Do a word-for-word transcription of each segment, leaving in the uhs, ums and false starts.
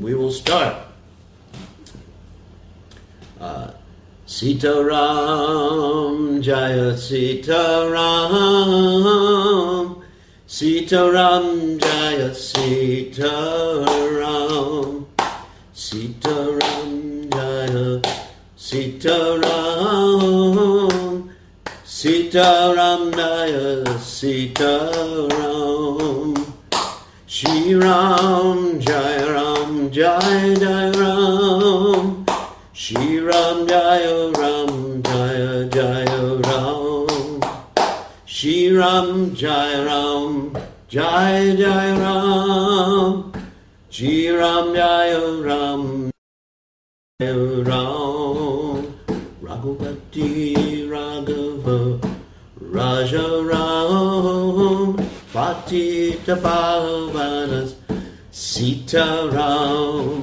we will start. Uh, Sita Ram, Jaya Sita Ram, Sita Ram, Jaya Sita Ram, Sita Ram, Jaya Sita Ram, Sita Ram, Jaya Sita Ram, Shri Ram, Jai Ram, Jai Jai Ram, Shri Ram, Jaya Ram, Jaya Jaya Ram, Shri Ram, Jai Ram, Jai Jai Ram, Shri Ram, Jaya Ram, Jaya Ram, Raghupati Raghava Raja Ram, Patita Pavanas Sita Ram,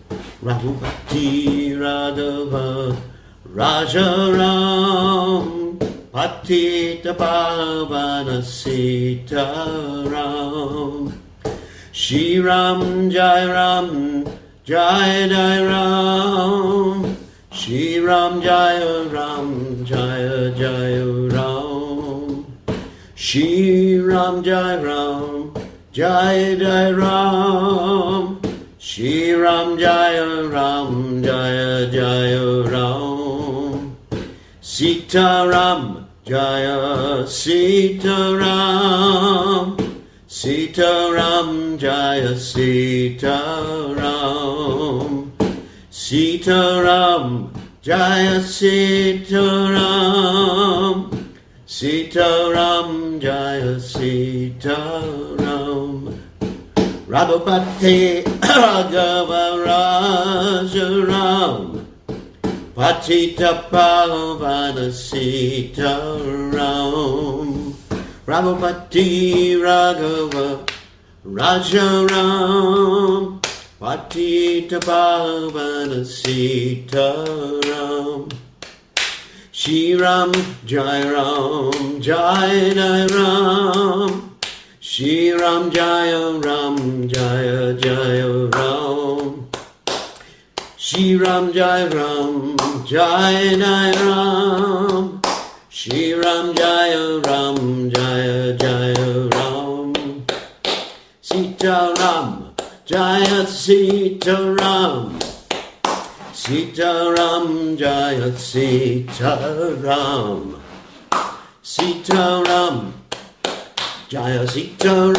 Raghupati Raghava Raja Ram, Patita Pavanas Sita Ram, Shri Ram, Jai Ram, Jai Jai Ram, Shri Ram, Jaya Ram, Jaya Jaya Ram, Shri Ram, Jai Ram, Jai Jai Ram, Shri Ram, Jaya Ram, Jaya Jaya Ram, Sita Ram, Jaya Sita Ram, Sita Ram, Jaya Sita Ram, Sita Ram, Jaya Sita Ram, Sita Ram, Jaya Sita Ram, Raghupati Raghava Raja Ram, Patita Pavana Sita Ram, Raghupati Raghava Raja Ram, Patita Pavana Sita Ram, Shri Ram, Jai Ram, Jai Jai Ram, Shri Ram, Jaya Ram, Jaya Jaya Ram, Shri Ram, Jai Ram, Jai Jai Ram, Shri Ram, Jaya Ram, Jaya Jaya Ram, Sita Ram, Jaya Sita Ram, Sita Ram, Jaya Sita Ram, Sita Ram, Jaya Sita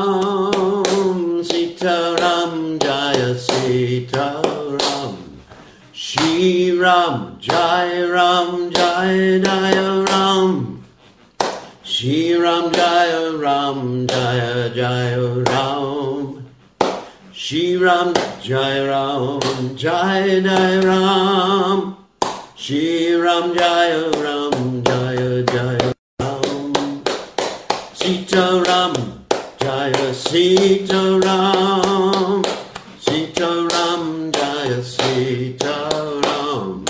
Ram, Sita Ram, Jaya Sita Ram, Shri Ram, Jai Ram, Jai Jaya Ram, Shri Ram, Jaya Ram, Jaya Jaya Ram, Shri Ram, Jai Ram, Jai Jai Ram, Shri Ram, Jaya Ram, Jaya Jaya Ram, Sita Ram, Jaya Sita Ram, Sita Ram, Jaya Sita Ram,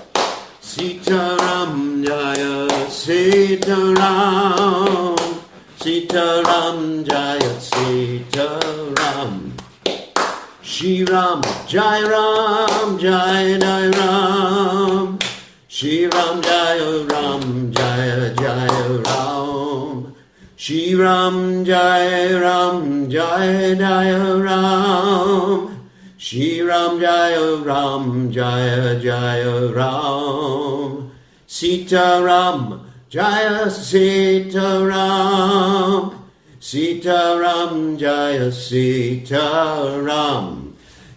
Sita Ram, Jaya Sita Ram, Sita Ram, Jaya Sita Ram, Shri Ram, Jai Ram, Jai Jai Ram, Shri Ram, Jaya Ram, Jaya Jaya Ram, Shri Ram, Jai Ram, Jai Jaya Ram, Shri Ram, Jaya Ram, Jaya Jaya Ram, Sita Ram, Jaya Sita Ram, Sita Ram, Jaya Sita Ram,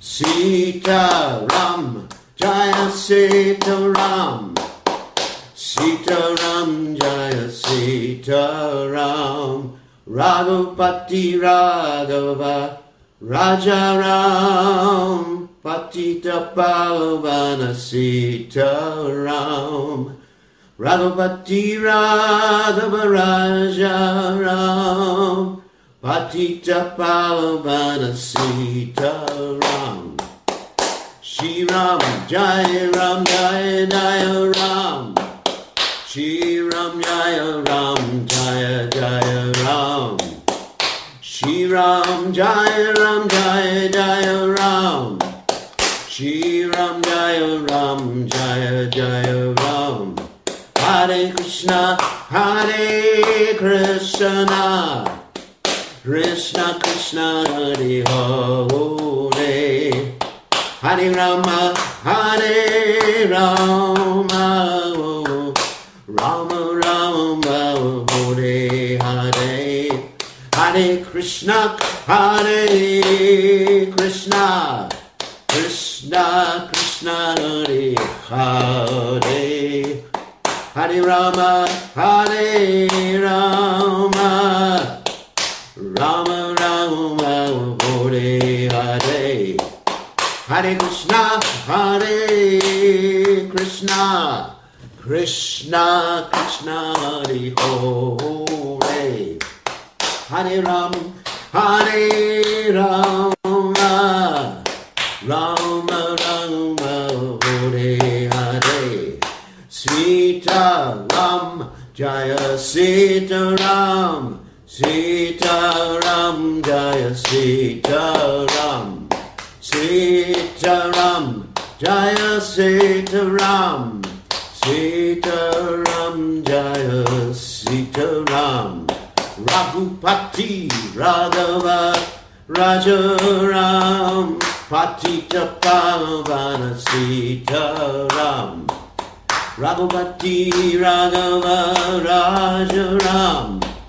Sita Ram, Jaya Sita Ram, Sita Ram, Jaya Sita Ram, Raghupati Raghava Raja Ram, Patita Pavana Sita Ram, Raghupati Raghava Raja Ram, Patita Pavana Sita Ram, Shri Ram, Jai Ram, Jai Jaya Ram, Shri Ram, Jaya Ram, Jaya Jaya Ram, Shri Ram, Jai Ram, Jai Jaya Ram, Shri Ram Jaya Ram Jaya Jaya Ram. Hare Krishna, Hare Krishna, Krishna Krishna, Hare Hare, Hare Rama, Hare Rama, Rama Rama, Hare Hare, Hare Krishna, Hare Krishna, Krishna Krishna, Hare Hare, Hare Rama, Hare Rama, Rama Rama, Hare Hare, Hare Krishna, Hare Krishna, Krishna Krishna, Hare Hare, Hare Rama, Hare Rama, Rama Rama, Hare Hare. Sita Ram, Jaya Sita Ram, Sita Ram, Jaya Sita Ram, Sita Ram, Jaya Sita Ram, Sita Ram, Jaya Sita Ram, Raghupati Raghava Raja Ram, Patita Pavana Sita Ram, Raghupati Raghava Raja Ram,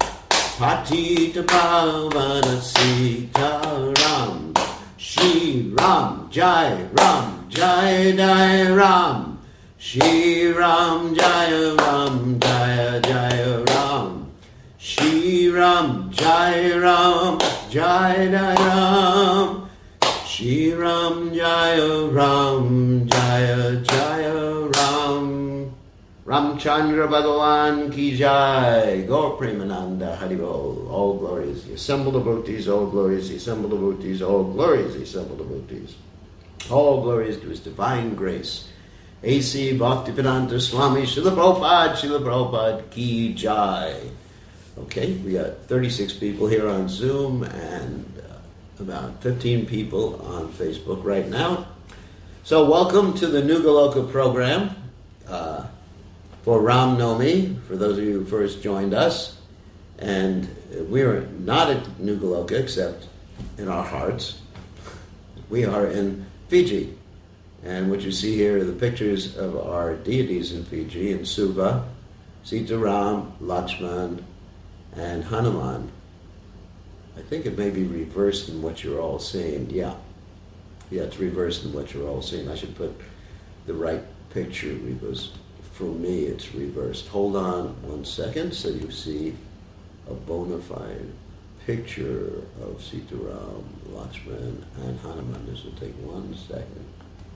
Patita Pavana Sita Ram, Shri Ram Jai Ram Jai Jai Ram, Shri Ram Jai Ram Jai Jai Ram, Shri Ram Jai Ram Jai Jai Ram, Shri Ram Jaya Ram Jaya Jaya Ram. Ramchandra Bhagavan Ki Jai. Gaur Premananda Haribol. All glories, the assembled devotees, all glories, the assembled devotees, all glories, the assembled devotees. All glories to His divine grace. A C Bhaktivedanta Swami Srila Prabhupada, Srila Prabhupada Ki Jai. Okay, we got thirty-six people here on Zoom and uh, about fifteen people on Facebook right now. So welcome to the New Goloka program uh, for Ram Navami, for those of you who first joined us. And we're not at New Goloka except in our hearts. We are in Fiji. And what you see here are the pictures of our deities in Fiji, in Suva, Sitaram, Lakshman, and Hanuman. I think it may be reversed in what you're all seeing. Yeah. Yeah, it's reversed in what you're all seeing. I should put the right picture because for me it's reversed. Hold on one second so you see a bona fide picture of Sitaram, Lakshman, and Hanuman. This will take one second.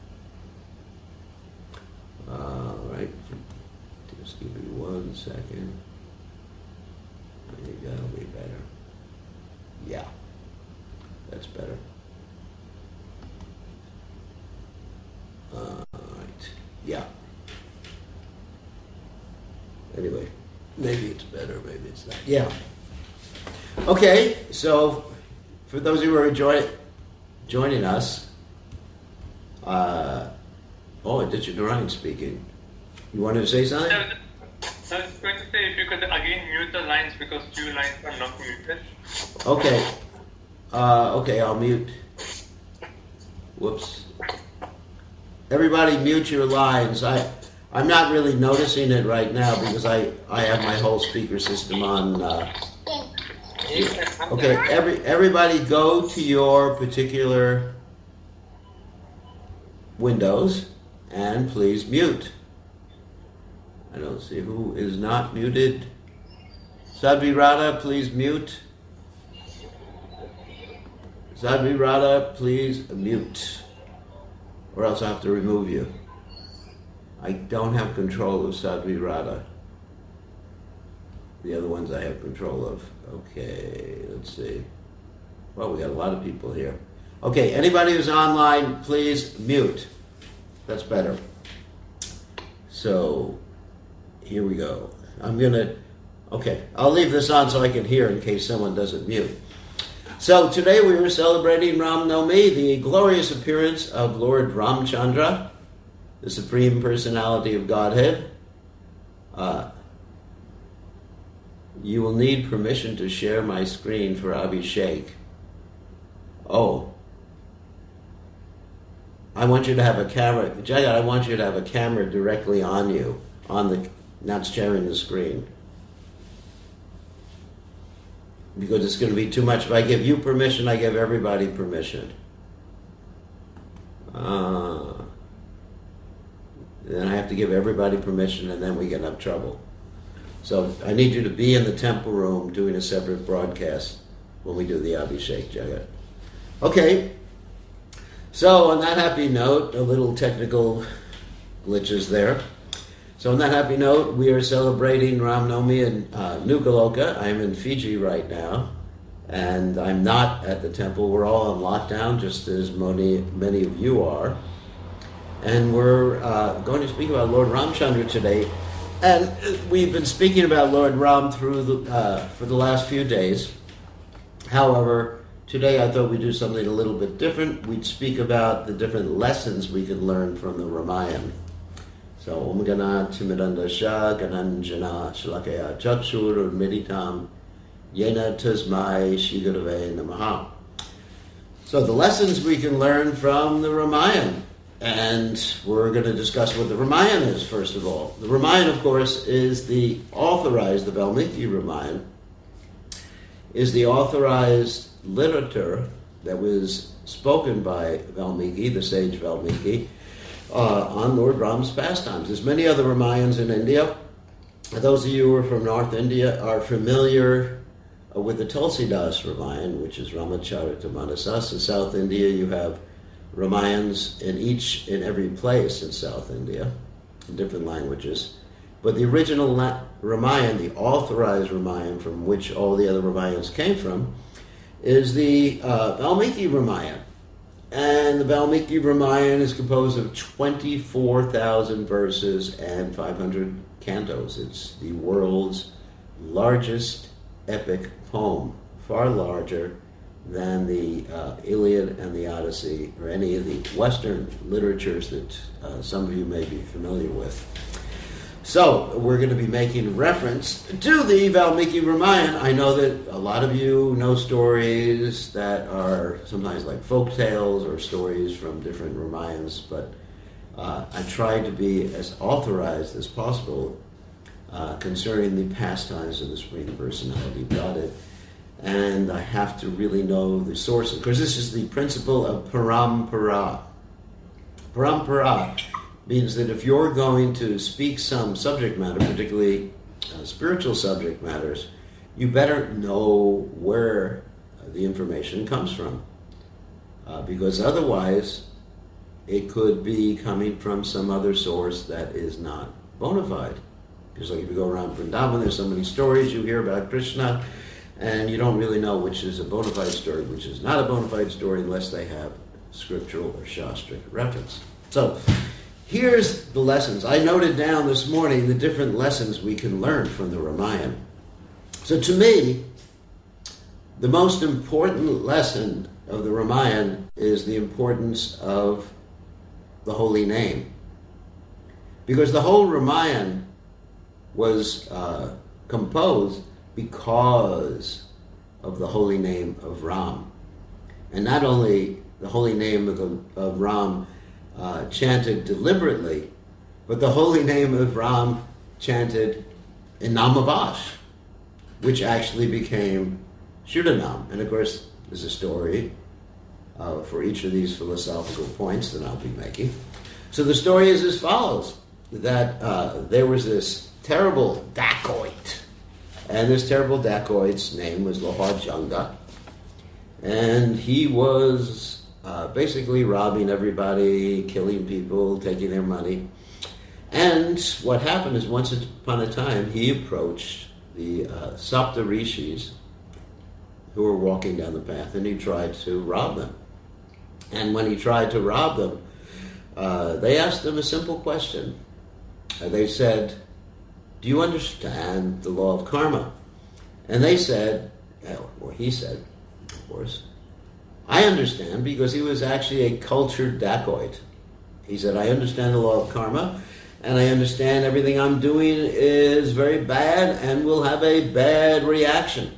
All right. Just give me one second. I think that'll be better. Yeah, that's better. All right. Yeah. Anyway, maybe it's better, maybe it's not. Yeah. Okay, so for those of you who are join, joining us, uh, oh, Aditya Narayan speaking. You wanted to say something? So I was going to say if you could again mute the lines because two lines are not muted. Okay. Uh, okay, I'll mute. Whoops. Everybody mute your lines. I, I'm not really noticing it right now because I, I have my whole speaker system on. Uh, okay, every everybody go to your particular windows and please mute. I don't see who is not muted. Sadhvi Radha, please mute. Sadhvi Radha, please mute. Or else I have to remove you. I don't have control of Sadhvi Radha. The other ones I have control of. Okay, let's see. Well, we got a lot of people here. Okay, anybody who's online, please mute. That's better. So, here we go. I'm going to, okay, I'll leave this on so I can hear in case someone doesn't mute. So today we are celebrating Ram Navami, the glorious appearance of Lord Ramchandra, the Supreme Personality of Godhead. Uh, you will need permission to share my screen for Abhishek. Oh. I want you to have a camera, Jagat, I want you to have a camera directly on you, on the, not sharing the screen. Because it's going to be too much. If I give you permission, I give everybody permission. Uh, then I have to give everybody permission, and then we get enough trouble. So I need you to be in the temple room doing a separate broadcast when we do the Abhishek, Jagat. Okay. So on that happy note, a little technical glitches there. So on that happy note, we are celebrating Ram Navami in uh, Nuka-Loka. I'm in Fiji right now, and I'm not at the temple. We're all on lockdown, just as many, many of you are. And we're uh, going to speak about Lord Ramchandra today. And we've been speaking about Lord Ram through the, uh, for the last few days. However, today I thought we'd do something a little bit different. We'd speak about the different lessons we can learn from the Ramayana. So, Om Gana Timidandasha Gananjana Shalakaya Chakshur Meditam Yena Tasmai Shigurave Namaha. So, the lessons we can learn from the Ramayana. And we're going to discuss what the Ramayana is, first of all. The Ramayana, of course, is the authorized, the Valmiki Ramayana, is the authorized literature that was spoken by Valmiki, the sage Valmiki, uh, on Lord Ram's pastimes. There's many other Ramayanas in India. Those of you who are from North India are familiar uh, with the Tulsidas Ramayana, which is Ramacharitamanasa. In South India, you have Ramayans in each, in every place in South India, in different languages. But the original La- Ramayana, the authorized Ramayana from which all the other Ramayans came from, is the uh, Valmiki Ramayana. And the Valmiki Ramayana is composed of twenty-four thousand verses and five hundred cantos. It's the world's largest epic poem, far larger than the uh, Iliad and the Odyssey, or any of the Western literatures that uh, some of you may be familiar with. So, we're going to be making reference to the Valmiki Ramayana. I know that a lot of you know stories that are sometimes like folk tales or stories from different Ramayans, but uh, I try to be as authorized as possible uh, concerning the pastimes of the Supreme Personality of Godhead. And I have to really know the sources, because this is the principle of parampara. Parampara means that if you're going to speak some subject matter, particularly uh, spiritual subject matters, you better know where uh, the information comes from. Uh, because otherwise, it could be coming from some other source that is not bona fide. Just like if you go around Vrindavan, there's so many stories you hear about Krishna, and you don't really know which is a bona fide story, which is not a bona fide story, unless they have scriptural or shastric reference. So, here's the lessons. I noted down this morning the different lessons we can learn from the Ramayana. So to me, the most important lesson of the Ramayana is the importance of the holy name. Because the whole Ramayana was uh, composed because of the holy name of Ram. And not only the holy name of, the, of Ram uh, chanted deliberately, but the holy name of Ram chanted in Namavash, which actually became Shudanam. And of course, there's a story uh, for each of these philosophical points that I'll be making. So the story is as follows, that uh, there was this terrible dacoit, and this terrible dacoit's name was Lohajanga, and he was uh, basically robbing everybody, killing people, taking their money. And what happened is, once upon a time, he approached the uh, Sapta Rishis who were walking down the path, and he tried to rob them. And when he tried to rob them, uh, they asked him a simple question. Uh, they said, "Do you understand the law of karma?" And they said, or he said, course. I understand because he was actually a cultured dacoit. He said, I understand the law of karma, and I understand everything I'm doing is very bad and will have a bad reaction.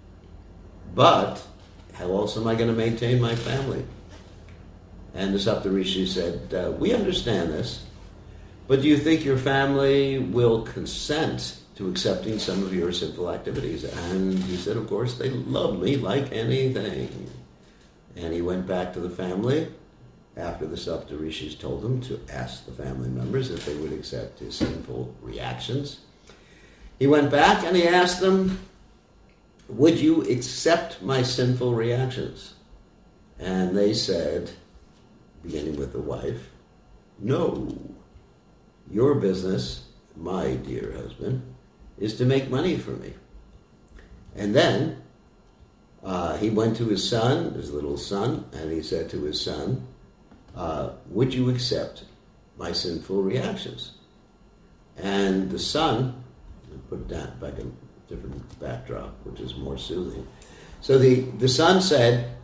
But how else am I going to maintain my family? And the Saptarishi said, uh, we understand this, but do you think your family will consent to accepting some of your sinful activities? And he said, of course, they love me like anything. And he went back to the family after the Saptarishis told him to ask the family members if they would accept his sinful reactions. He went back and he asked them, would you accept my sinful reactions? And they said, beginning with the wife, no. Your business, my dear husband, is to make money for me. And then uh, he went to his son, his little son, and he said to his son, uh, would you accept my sinful reactions? And the son, put that back in a different backdrop, which is more soothing. So the, the son said,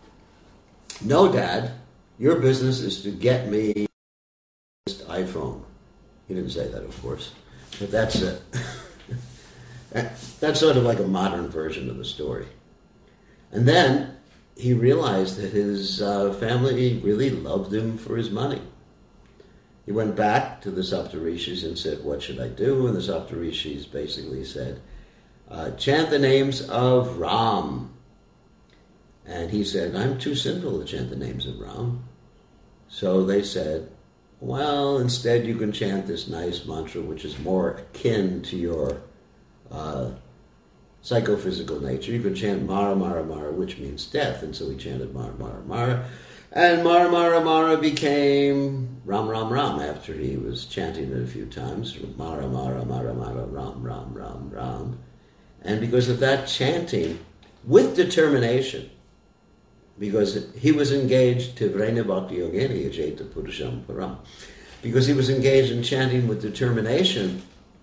no, Dad, your business is to get me this iPhone. He didn't say that, of course, but that's it. That's sort of like a modern version of the story. And then he realized that his uh, family really loved him for his money. He went back to the Saptarishis and said, what should I do? And the Saptarishis basically said, uh, chant the names of Ram. And he said, I'm too sinful to chant the names of Ram. So they said, well, instead you can chant this nice mantra, which is more akin to your uh, psychophysical nature. You can chant Mara, Mara, Mara, which means death. And so he chanted Mara, Mara, Mara. And Mara, Mara, Mara became Ram, Ram, Ram after he was chanting it a few times. Mara, Mara, Mara, Mara, Ram, Ram, Ram, Ram. And because of that chanting, with determination, because he was engaged, Tivrena Bhakti Yogini Ajeta Purusham Param, because he was engaged in chanting with determination,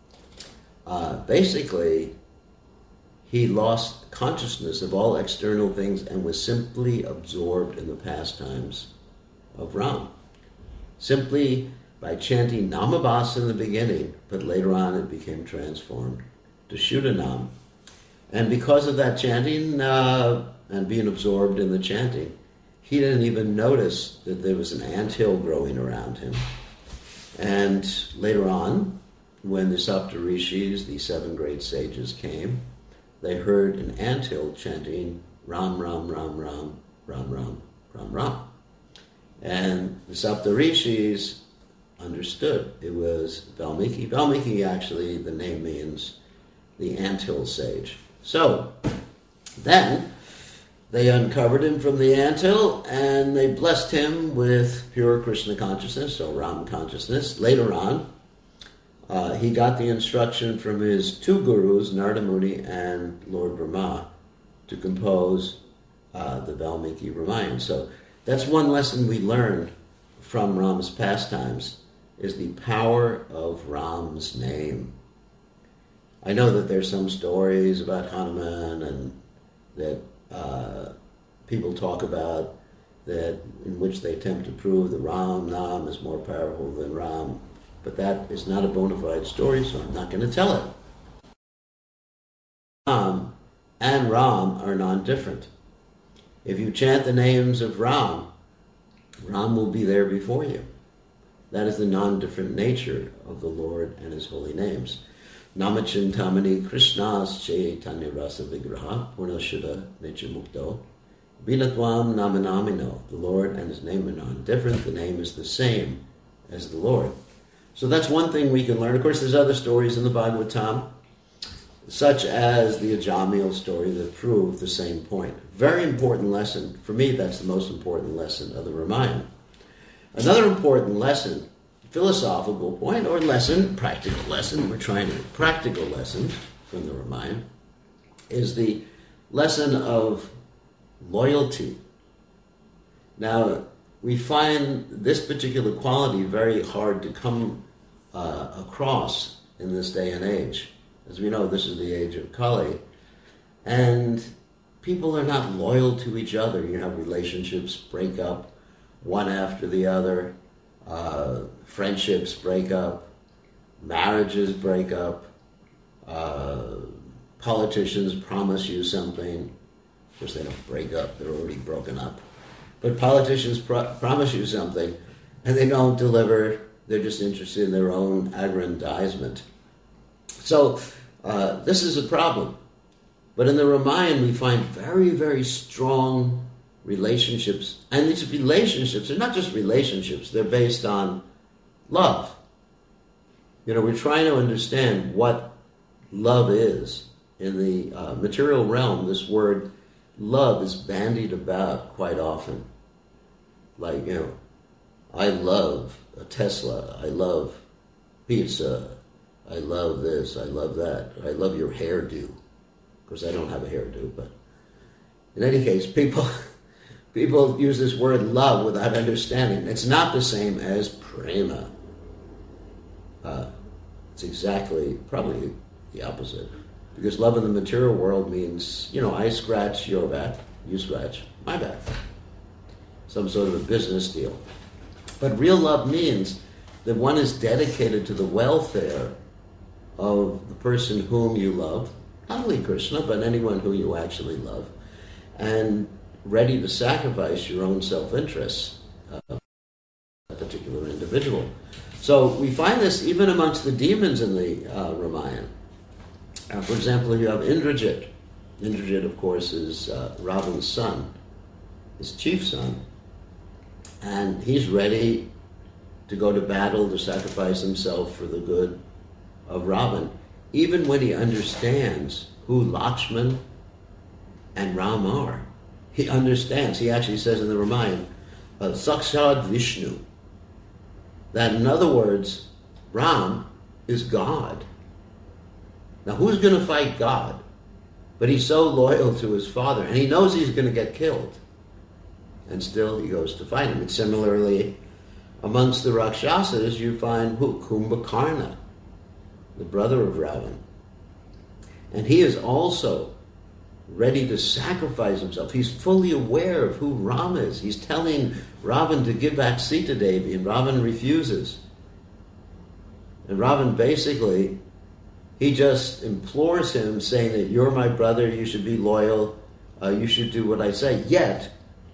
uh, basically he lost consciousness of all external things and was simply absorbed in the pastimes of Ram. Simply by chanting Namabhasa in the beginning, but later on it became transformed to Shuddhanam. And because of that chanting, uh, and being absorbed in the chanting, he didn't even notice that there was an anthill growing around him. And later on, when the Saptarishis, the seven great sages, came, they heard an anthill chanting Ram, Ram, Ram, Ram, Ram, Ram, Ram, Ram. And the Saptarishis understood it was Valmiki. Valmiki, actually, the name means the anthill sage. So, then, they uncovered him from the anthill and they blessed him with pure Krishna consciousness, or Ram consciousness. Later on, uh, he got the instruction from his two gurus, Narada Muni and Lord Brahma, to compose uh, the Valmiki Ramayana. So that's one lesson we learned from Ram's pastimes, is the power of Ram's name. I know that there's some stories about Hanuman and that Uh, people talk about that, in which they attempt to prove that Ram Nam is more powerful than Ram, but that is not a bona fide story, so I'm not going to tell it. Ram and Ram are non-different. If you chant the names of Ram, Ram will be there before you. That is the non-different nature of the Lord and his holy names. Namachintamani Krishnas Chaitanya Rasa Vigraha Purnashuddha Nitya Binatvam Namanamino. The Lord and his name are non-different. The name is the same as the Lord. So that's one thing we can learn. Of course, there's other stories in the Bhagavatam, such as the Ajamil story, that prove the same point. Very important lesson. For me, that's the most important lesson of the Ramayana. Another important lesson, philosophical point, or lesson, practical lesson, we're trying to practical lesson from the Ramayana, is the lesson of loyalty. Now, we find this particular quality very hard to come uh, across in this day and age. As we know, this is the age of Kali. And people are not loyal to each other. You have relationships break up one after the other, uh, friendships break up, marriages break up, uh, politicians promise you something. Of course, they don't break up, they're already broken up. But politicians pro- promise you something, and they don't deliver. They're just interested in their own aggrandizement. So uh, this is a problem. But in the Ramayana, we find very, very strong relationships. And these relationships are not just relationships, they're based on love. You know, we're trying to understand what love is. In the uh, material realm, this word love is bandied about quite often. Like, you know, I love a Tesla, I love pizza, I love this, I love that, I love your hairdo. Of course, I don't have a hairdo, but in any case, people people use this word love without understanding. It's not the same as prema. Uh, it's exactly, probably the opposite. Because love in the material world means, you know, I scratch your back, you scratch my back. Some sort of a business deal. But real love means that one is dedicated to the welfare of the person whom you love, not only Krishna, but anyone who you actually love, and ready to sacrifice your own self-interests of a particular individual. So we find this even amongst the demons in the uh, Ramayana. Uh, for example, you have Indrajit. Indrajit, of course, is uh, Ravan's son, his chief son. And he's ready to go to battle, to sacrifice himself for the good of Ravan, even when he understands who Lakshman and Ram are. He understands. He actually says in the Ramayana, uh, Sakshad Vishnu, that in other words, Ram is God. Now, who's going to fight God? But he's so loyal to his father, and he knows he's going to get killed. And still he goes to fight him. And similarly, amongst the Rakshasas, you find who? Kumbhakarna, the brother of Ravan. And he is also ready to sacrifice himself. He's fully aware of who Ram is. He's telling Ravan to give back Sita Devi, and Ravan refuses. And Ravan basically, he just implores him, saying that you're my brother, you should be loyal, uh, you should do what I say. Yet,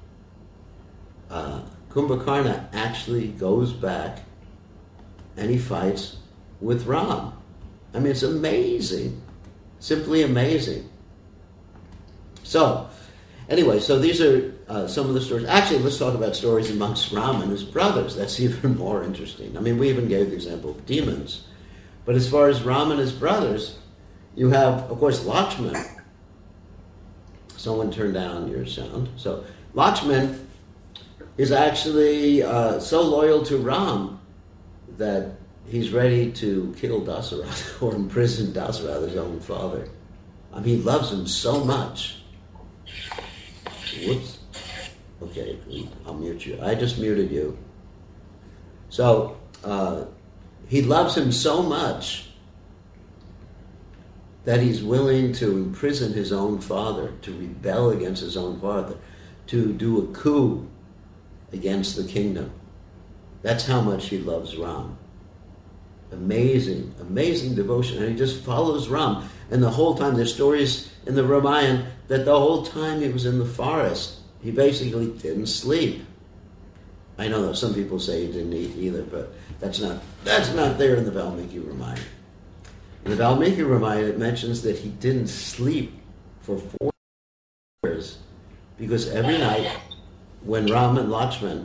uh, Kumbhakarna actually goes back and he fights with Ram. I mean, it's amazing. Simply amazing. So, anyway, so these are uh, some of the stories. Actually, let's talk about stories amongst Ram and his brothers. That's even more interesting. I mean, we even gave the example of demons. But as far as Ram and his brothers, you have, of course, Lakshman. Someone turned down your sound. So, Lakshman is actually uh, so loyal to Ram that he's ready to kill Dasaratha or imprison Dasaratha, his own father. I mean, he loves him so much. Whoops. Okay, I'll mute you. I just muted you. So, uh, he loves him so much that he's willing to imprison his own father, to rebel against his own father, to do a coup against the kingdom. That's how much he loves Ram. Amazing, amazing devotion. And he just follows Ram. And the whole time, there's stories in the Ramayana that the whole time he was in the forest, he basically didn't sleep. I know that some people say he didn't eat either, but that's not that's not there in the Valmiki Ramayana. In the Valmiki Ramayana, it mentions that he didn't sleep for four years because every night when Ram and Lakshman,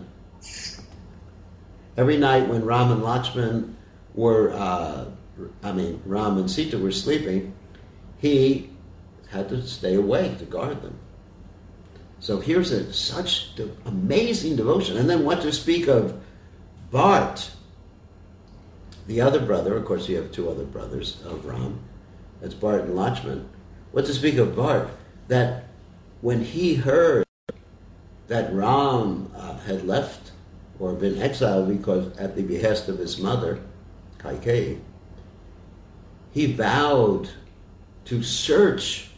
every night when Ram and Lakshman were, uh, I mean, Ram and Sita were sleeping, he had to stay awake to guard them. So here's a, such de- amazing devotion. And then what to speak of Bharat, the other brother. Of course, you have two other brothers of Ram. That's Bharat and Lakshman. What to speak of Bharat, that when he heard that Ram uh, had left or been exiled because at the behest of his mother, Kaikeyi, he vowed to search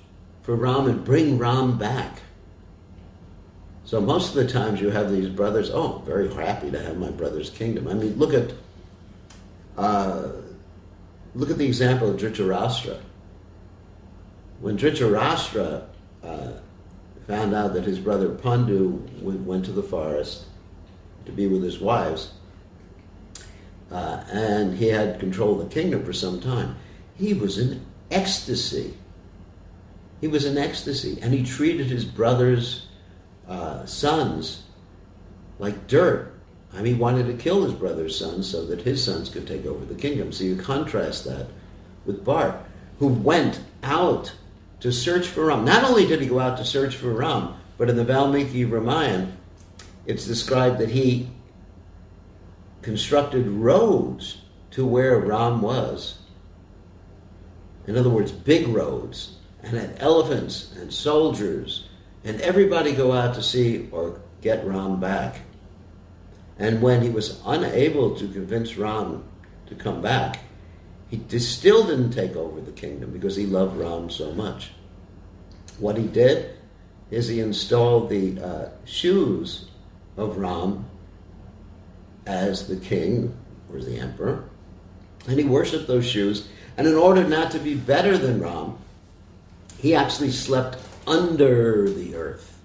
for Ram and bring Ram back. So most of the times you have these brothers, oh, very happy to have my brother's kingdom. I mean, look at uh, look at the example of Dhritarashtra. When Dhritarashtra uh, found out that his brother Pandu went to the forest to be with his wives, uh, and he had control of the kingdom for some time, he was in ecstasy. He was in ecstasy, and he treated his brother's uh, sons like dirt. I mean, he wanted to kill his brother's sons so that his sons could take over the kingdom. So you contrast that with Bharat, who went out to search for Ram. Not only did he go out to search for Ram, but in the Valmiki Ramayana, it's described that he constructed roads to where Ram was. In other words, big roads, and had elephants and soldiers, and everybody go out to see or get Ram back. And when he was unable to convince Ram to come back, he still didn't take over the kingdom because he loved Ram so much. What he did is he installed the uh, shoes of Ram as the king or the emperor, and he worshipped those shoes. And in order not to be better than Ram, he actually slept under the earth.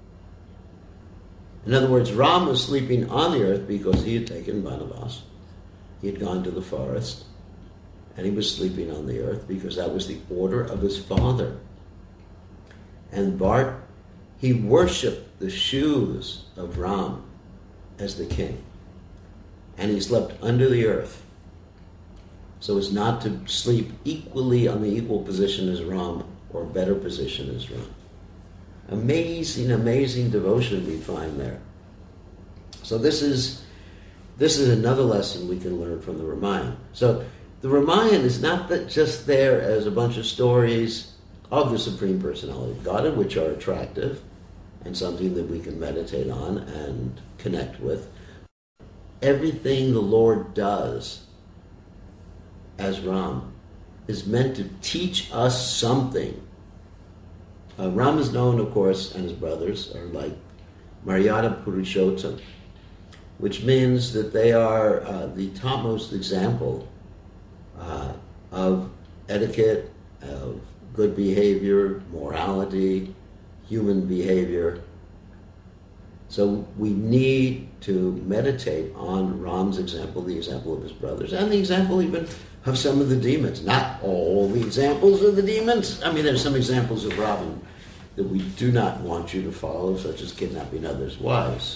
In other words, Ram was sleeping on the earth because he had taken Vanavas. He had gone to the forest, and he was sleeping on the earth because that was the order of his father. And Bharat, he worshipped the shoes of Ram as the king. And he slept under the earth, so as not to sleep equally on the equal position as Ram or better position as Ram. Amazing, amazing devotion we find there. So this is this is another lesson we can learn from the Ramayana. So the Ramayana is not that just there as a bunch of stories of the Supreme Personality of Godhead, which are attractive and something that we can meditate on and connect with. Everything the Lord does as Ram is meant to teach us something. Uh, Ram is known, of course, and his brothers are like Maryada Purushottam, which means that they are uh, the topmost example uh, of etiquette, of good behavior, morality, human behavior. So we need to meditate on Ram's example, the example of his brothers, and the example even of some of the demons. Not all the examples of the demons. I mean, there's some examples of Ravan that we do not want you to follow, such as kidnapping others' wives.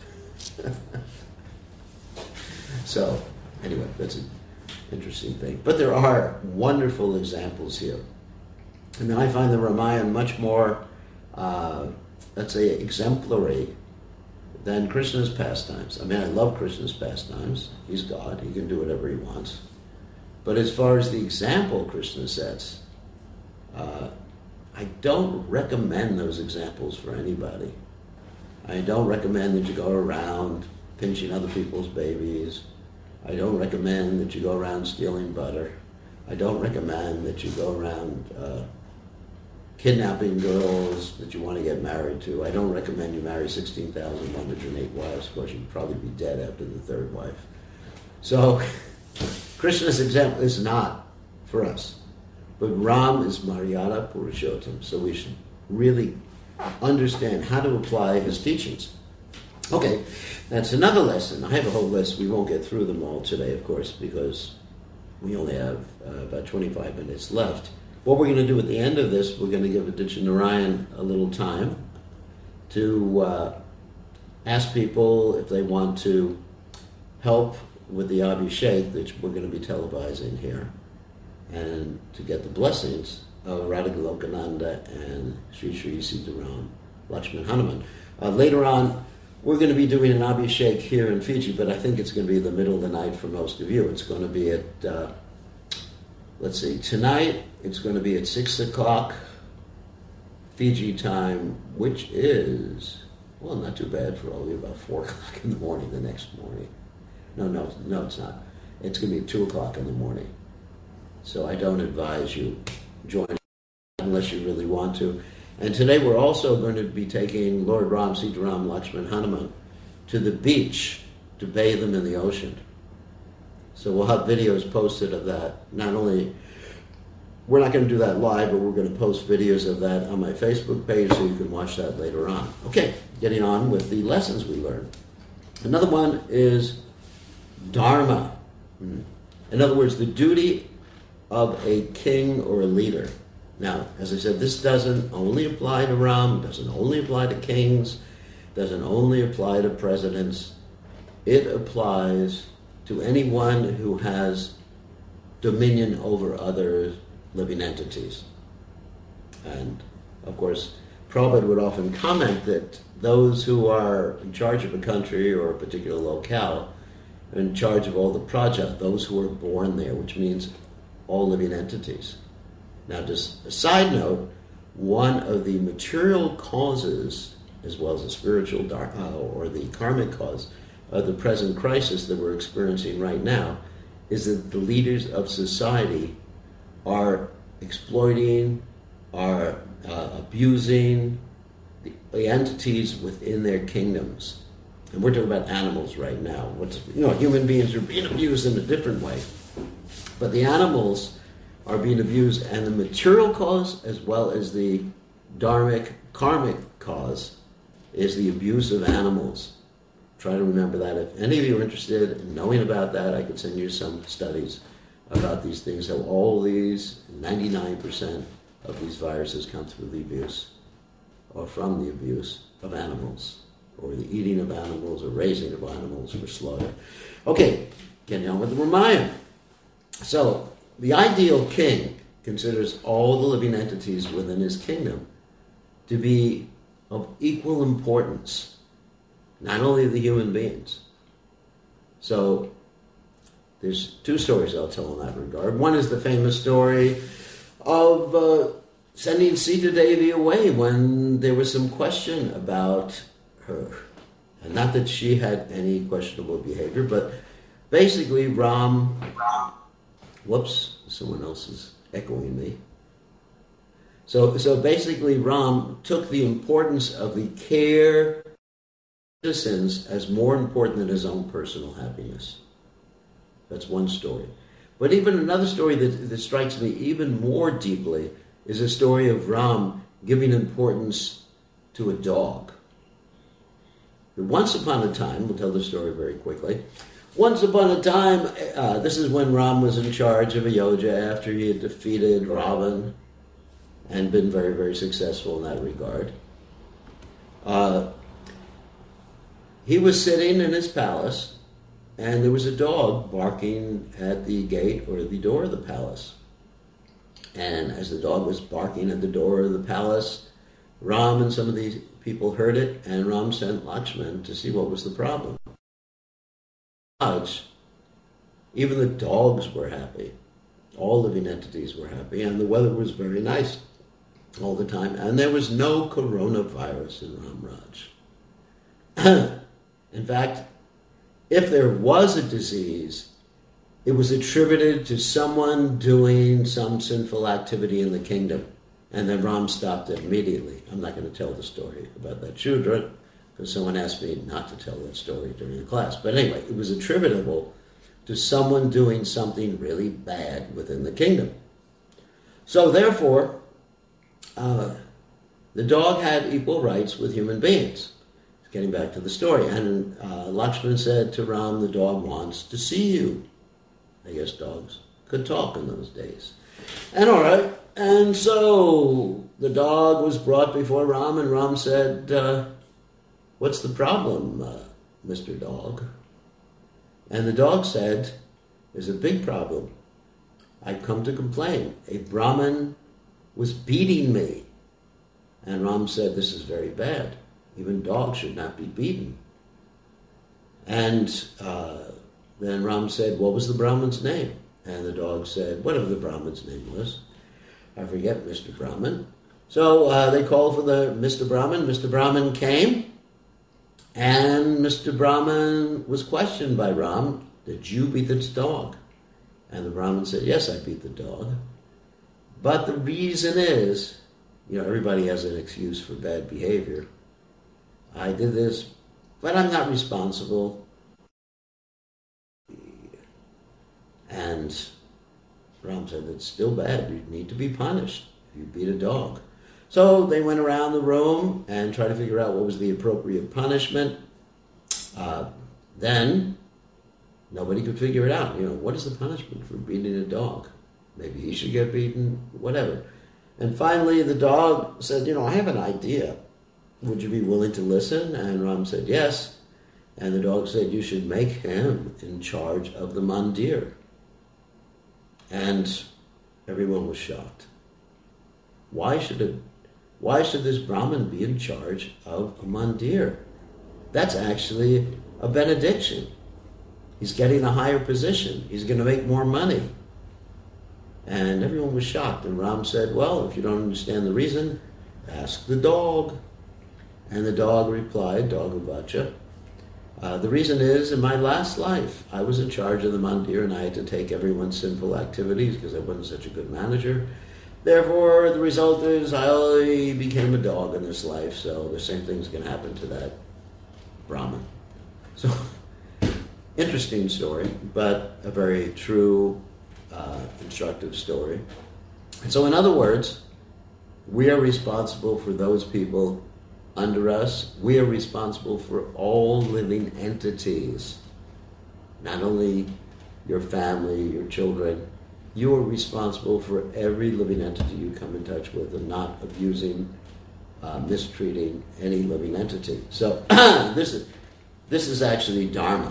So, anyway, that's an interesting thing. But there are wonderful examples here. I mean, I find the Ramayana much more, uh, let's say, exemplary than Krishna's pastimes. I mean, I love Krishna's pastimes. He's God. He can do whatever he wants. But as far as the example Krishna sets, uh, I don't recommend those examples for anybody. I don't recommend that you go around pinching other people's babies. I don't recommend that you go around stealing butter. I don't recommend that you go around uh, kidnapping girls that you want to get married to. I don't recommend you marry sixteen thousand one hundred eight wives. Of course, you'd probably be dead after the third wife. So, Krishna's example is not for us. But Ram is Maryada Purushottam, so we should really understand how to apply his teachings. Okay, that's another lesson. I have a whole list. We won't get through them all today, of course, because we only have uh, about twenty-five minutes left. What we're going to do at the end of this, we're going to give Aditya Narayan a little time to uh, ask people if they want to help with the Abhishek, which we're going to be televising here, and to get the blessings of Radhagolokananda and Sri Sri Sitaram Lakshman Hanuman. Uh, later on, we're going to be doing an Abhishek here in Fiji, but I think it's going to be the middle of the night for most of you. It's going to be at, uh, let's see, tonight it's going to be at six o'clock Fiji time, which is, well, not too bad for all of you, about four o'clock in the morning the next morning. No, no, no, it's not. It's going to be two o'clock in the morning. So I don't advise you join unless you really want to. And today we're also going to be taking Lord Ram, Sita Ram, Lakshman, Hanuman to the beach to bathe them in the ocean. So we'll have videos posted of that. Not only, we're not going to do that live, but we're going to post videos of that on my Facebook page so you can watch that later on. Okay, getting on with the lessons we learned. Another one is Dharma. In other words, the duty of a king or a leader. Now, as I said, this doesn't only apply to Ram, doesn't only apply to kings, doesn't only apply to presidents. It applies to anyone who has dominion over other living entities. And, of course, Prabhupada would often comment that those who are in charge of a country or a particular locale are in charge of all the praja, those who are born there, which means all living entities. Now, just a side note, one of the material causes, as well as the spiritual dharma or the karmic cause of the present crisis that we're experiencing right now, is that the leaders of society are exploiting, are uh, abusing the, the entities within their kingdoms. And we're talking about animals right now. What's, you know, human beings are being abused in a different way. But the animals are being abused, and the material cause as well as the dharmic, karmic cause is the abuse of animals. Try to remember that. If any of you are interested in knowing about that, I could send you some studies about these things, how all these, ninety-nine percent of these viruses come through the abuse, or from the abuse of animals, or the eating of animals, or raising of animals for slaughter. Okay, getting on with the Ramayana. So, the ideal king considers all the living entities within his kingdom to be of equal importance, not only the human beings. So, there's two stories I'll tell in that regard. One is the famous story of uh, sending Sita Devi away when there was some question about her. And not that she had any questionable behavior, but basically Ram... Whoops, someone else is echoing me. So, so basically Ram took the importance of the care of citizens as more important than his own personal happiness. That's one story. But even another story that, that strikes me even more deeply is a story of Ram giving importance to a dog. Once upon a time, we'll tell the story very quickly, once upon a time, uh, this is when Ram was in charge of Ayodhya after he had defeated Ravan and been very, very successful in that regard. Uh, he was sitting in his palace, and there was a dog barking at the gate or the door of the palace. And as the dog was barking at the door of the palace, Ram and some of these people heard it, and Ram sent Lakshman to see what was the problem. Even the dogs were happy. All living entities were happy, and the weather was very nice all the time. And there was no coronavirus in Ramraj. In fact, if there was a disease, it was attributed to someone doing some sinful activity in the kingdom. And then Ram stopped it immediately. I'm not going to tell the story about that Shudra, because someone asked me not to tell that story during the class. But anyway, it was attributable to someone doing something really bad within the kingdom. So therefore, uh, the dog had equal rights with human beings. Getting back to the story. And uh, Lakshman said to Ram, the dog wants to see you. I guess dogs could talk in those days. And all right, and so the dog was brought before Ram, and Ram said, uh, what's the problem, uh, Mister Dog? And the dog said, there's a big problem. I've come to complain. A Brahmin was beating me. And Ram said, this is very bad. Even dogs should not be beaten. And uh, then Ram said, what was the Brahmin's name? And the dog said, whatever the Brahmin's name was. I forget, Mister Brahmin. So uh, they called for the Mister Brahmin. Mister Brahmin came. And Mister Brahmin was questioned by Ram, did you beat this dog? And the Brahmin said, yes, I beat the dog. But the reason is, you know, everybody has an excuse for bad behavior. I did this, but I'm not responsible. And Ram said, it's still bad. You need to be punished. You beat a dog. So they went around the room and tried to figure out what was the appropriate punishment. Uh, then nobody could figure it out. You know, what is the punishment for beating a dog? Maybe he should get beaten, whatever. And finally the dog said, you know, I have an idea. Would you be willing to listen? And Ram said, yes. And the dog said, you should make him in charge of the mandir. And everyone was shocked. Why should it, why should this Brahmin be in charge of a mandir? That's actually a benediction. He's getting a higher position. He's going to make more money. And everyone was shocked. And Ram said, well, if you don't understand the reason, ask the dog. And the dog replied, Dogavacha, uh, the reason is, in my last life, I was in charge of the mandir and I had to take everyone's sinful activities because I wasn't such a good manager. Therefore, the result is I became a dog in this life, so the same thing's going to happen to that Brahmin. So, interesting story, but a very true, uh, instructive story. And so, in other words, we are responsible for those people under us. We are responsible for all living entities. Not only your family, your children. You are responsible for every living entity you come in touch with and not abusing, uh, mistreating any living entity. So this is this is actually Dharma.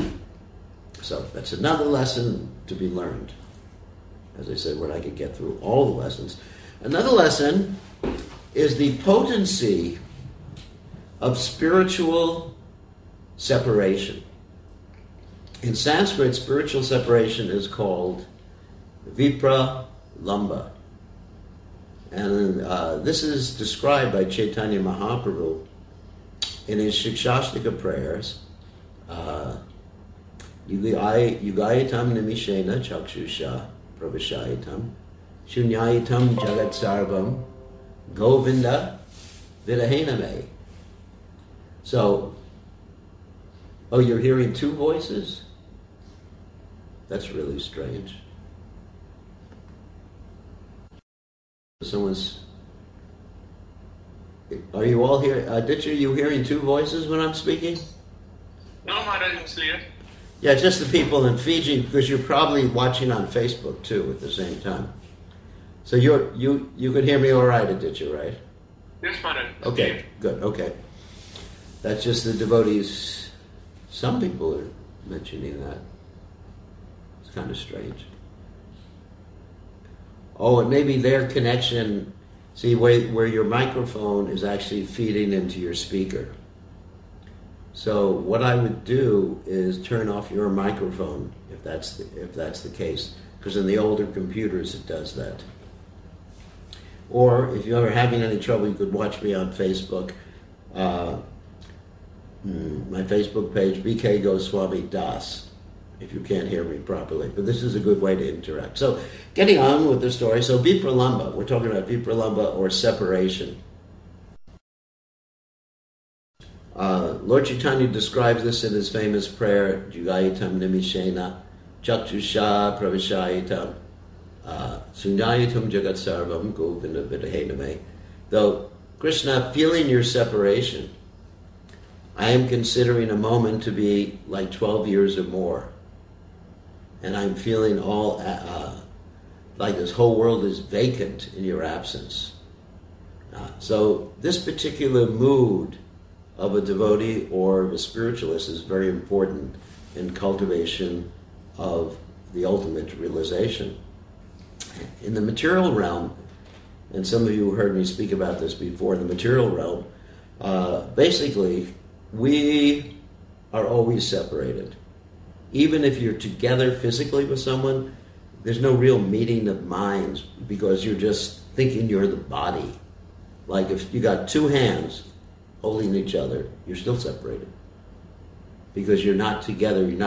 So that's another lesson to be learned. As I said, we're not going to get through all the lessons. Another lesson is the potency of spiritual separation. In Sanskrit, spiritual separation is called Vipralambha. And uh, this is described by Chaitanya Mahaprabhu in his Shikshashtaka prayers. Uh, Yugayitam nimishena chakshusha pravashayitam shunyayitam jagat sarvam govinda vidahename. So, oh, you're hearing two voices? That's really strange. Someone's... Are you all here? Uh, Ditch, are you hearing two voices when I'm speaking? No, Maharaj, it's clear. Yeah, just the people in Fiji, because you're probably watching on Facebook too at the same time. So you're, you you could hear me all right, Aditya, right? Yes, Maharaj. Okay, good, okay. That's just the devotees. Some people are mentioning that. It's kind of strange. Oh, and maybe their connection, see, where, where your microphone is actually feeding into your speaker. So what I would do is turn off your microphone, if that's the, if that's the case, because in the older computers it does that. Or if you're having any trouble, you could watch me on Facebook. Uh, my Facebook page, B K Goswami Das, if you can't hear me properly. But this is a good way to interact. So getting on with the story. So Vipralambha, we're talking about Vipralambha or separation. Uh, Lord Chaitanya describes this in his famous prayer, Jugayitam nimishena chakshusha pravashayitam sunyayitam jagat sarvam govinda vidahename. Though Krishna, feeling your separation, I am considering a moment to be like twelve years or more. And I'm feeling all, uh, like this whole world is vacant in your absence. Uh, so this particular mood of a devotee or of a spiritualist is very important in cultivation of the ultimate realization. In the material realm, and some of you heard me speak about this before, in the material realm, uh, basically, we are always separated. Even if you're together physically with someone, there's no real meeting of minds because you're just thinking you're the body. Like if you got two hands holding each other, you're still separated. Because you're not together, you're not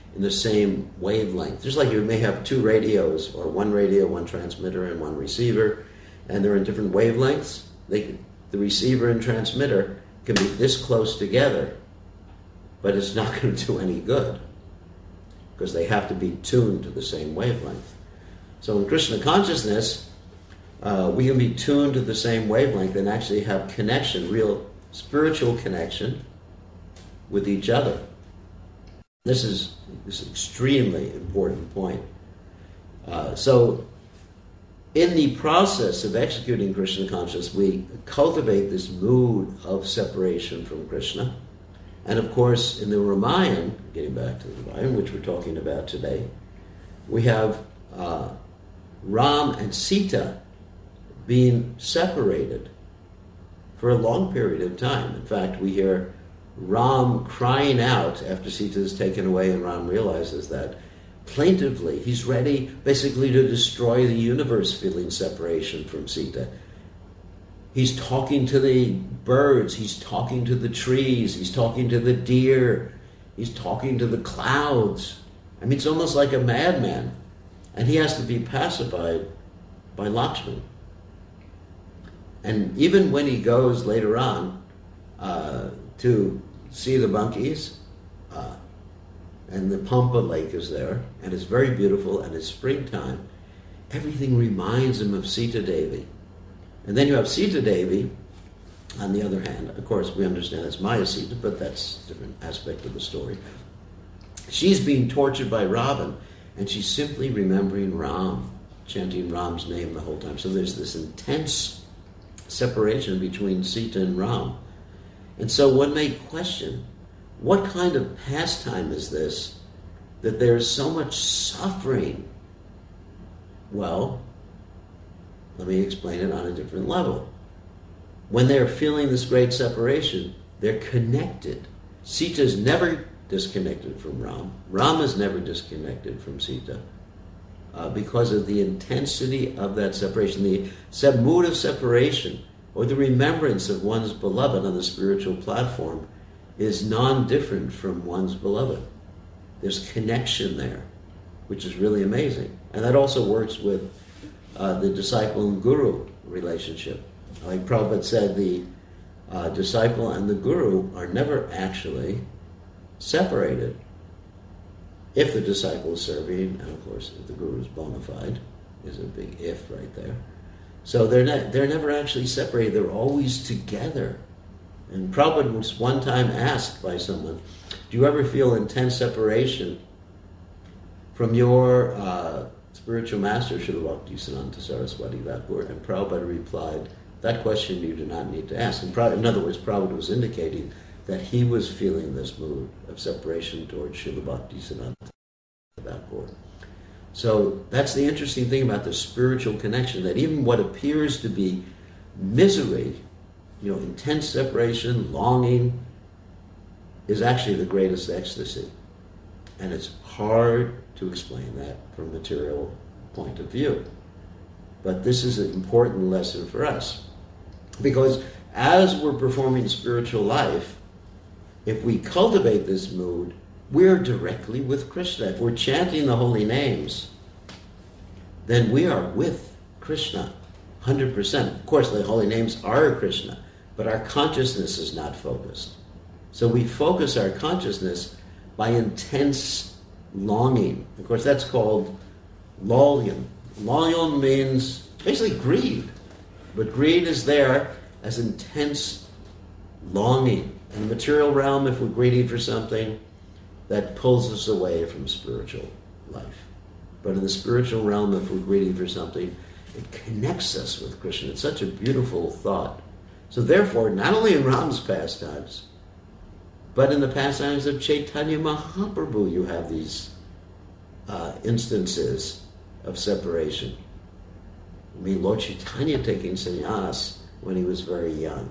in the same wavelength. Just like you may have two radios, or one radio, one transmitter, and one receiver, and they're in different wavelengths. They, the receiver and transmitter can be this close together, but it's not going to do any good because they have to be tuned to the same wavelength. So in Krishna consciousness, uh, we can be tuned to the same wavelength and actually have connection, real spiritual connection with each other. This is this extremely important point. Uh, so in the process of executing Krishna consciousness, we cultivate this mood of separation from Krishna. And of course, in the Ramayana, getting back to the Ramayana, which we're talking about today, we have uh, Ram and Sita being separated for a long period of time. In fact, we hear Ram crying out after Sita is taken away, and Ram realizes that plaintively. He's ready basically to destroy the universe, feeling separation from Sita. He's talking to the birds, he's talking to the trees, he's talking to the deer, he's talking to the clouds. I mean, it's almost like a madman. And he has to be pacified by Lakshman. And even when he goes later on uh, to see the monkeys, uh, and the Pampa Lake is there, and it's very beautiful, and it's springtime, everything reminds him of Sita Devi. And then you have Sita Devi, on the other hand. Of course, we understand it's Maya Sita, but that's a different aspect of the story. She's being tortured by Ravan, and she's simply remembering Ram, chanting Ram's name the whole time. So there's this intense separation between Sita and Ram. And so one may question, what kind of pastime is this that there's so much suffering? Well, let me explain it on a different level. When they're feeling this great separation, they're connected. Sita's never disconnected from Ram. Ram is never disconnected from Sita uh, because of the intensity of that separation. The se- mood of separation, or the remembrance of one's beloved on the spiritual platform, is non-different from one's beloved. There's connection there, which is really amazing. And that also works with uh, the disciple and guru relationship. Like Prabhupada said, the uh, disciple and the guru are never actually separated. If the disciple is serving, and of course if the guru is bona fide, is a big if right there. So they're not, they're never actually separated, they're always together. And Prabhupada was one time asked by someone, do you ever feel intense separation from your uh, spiritual master, Srila Bhaktisiddhanta Saraswati Thakur? And Prabhupada replied, that question you do not need to ask. And in other words, Prabhupada was indicating that he was feeling this mood of separation towards Srila Bhaktisiddhanta Thakur. So that's the interesting thing about the spiritual connection, that even what appears to be misery, you know, intense separation, longing, is actually the greatest ecstasy. And it's hard to explain that from a material point of view. But this is an important lesson for us. Because as we're performing spiritual life, if we cultivate this mood, we're directly with Krishna. If we're chanting the holy names, then we are with Krishna, one hundred percent. Of course, the holy names are Krishna, but our consciousness is not focused. So we focus our consciousness by intense longing. Of course, that's called lalyam. Lalyam means basically greed. But greed is there as intense longing. In the material realm, if we're greedy for something, that pulls us away from spiritual life. But in the spiritual realm, if we're greedy for something, it connects us with Krishna. It's such a beautiful thought. So therefore, not only in Ram's pastimes, but in the pastimes of Chaitanya Mahaprabhu, you have these uh, instances of separation. I mean, Lord Chaitanya taking sannyas when he was very young.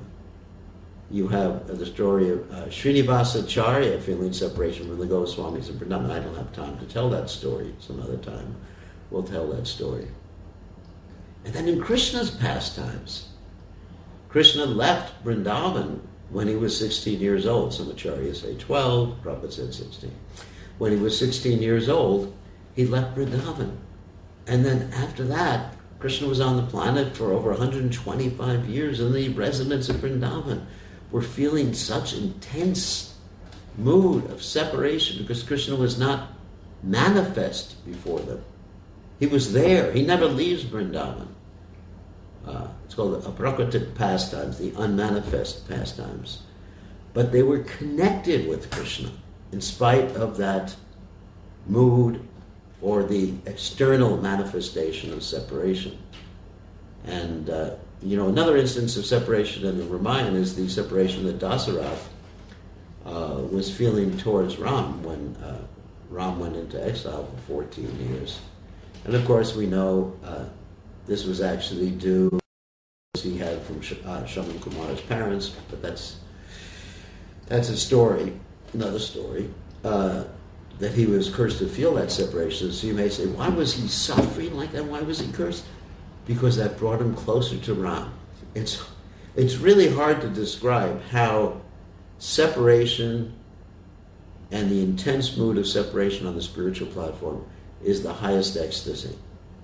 You have uh, the story of uh, Srinivasacharya feeling separation from the Goswamis in Vrindavan. I don't have time to tell that story. Some other time we'll tell that story. And then in Krishna's pastimes, Krishna left Vrindavan when he was sixteen years old. Some acharyas say twelve, Prabhupada said sixteen. when he was sixteen years old, he left Vrindavan. And then after that, Krishna was on the planet for over one hundred twenty-five years, and the residents of Vrindavan were feeling such intense mood of separation because Krishna was not manifest before them. He was there. He never leaves Vrindavan. Uh, it's called the aprakratit pastimes, the unmanifest pastimes. But they were connected with Krishna in spite of that mood or the external manifestation of separation. And, uh, you know, another instance of separation in the Ramayana is the separation that Dasarath uh, was feeling towards Ram when uh, Ram went into exile for fourteen years. And of course we know uh, this was actually due he had from Sh- uh, Shaman Kumar's parents, but that's that's a story, another story, uh, that he was cursed to feel that separation. So you may say, why was he suffering like that? Why was he cursed? Because that brought him closer to Ram. It's, it's really hard to describe how separation and the intense mood of separation on the spiritual platform is the highest ecstasy.